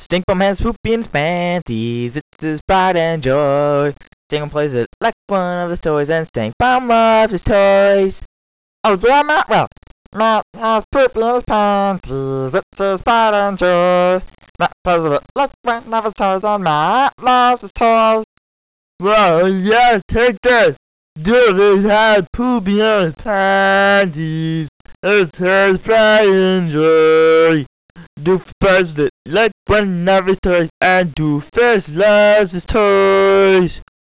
Stinkbum has poopy and panties. It's his pride and joy. Stinkbum plays it like one of his toys, and Stinkbum loves his toys. Oh yeah, Matt? Well, Matt has poopy in his panties. It's his pride and joy. Matt plays with it like one of his toys, and Matt loves his toys. Well, yeah, take that. Dude has poopy in his panties. It's his pride and joy. Doofus it like one of his toys, and Doofus loves his toys.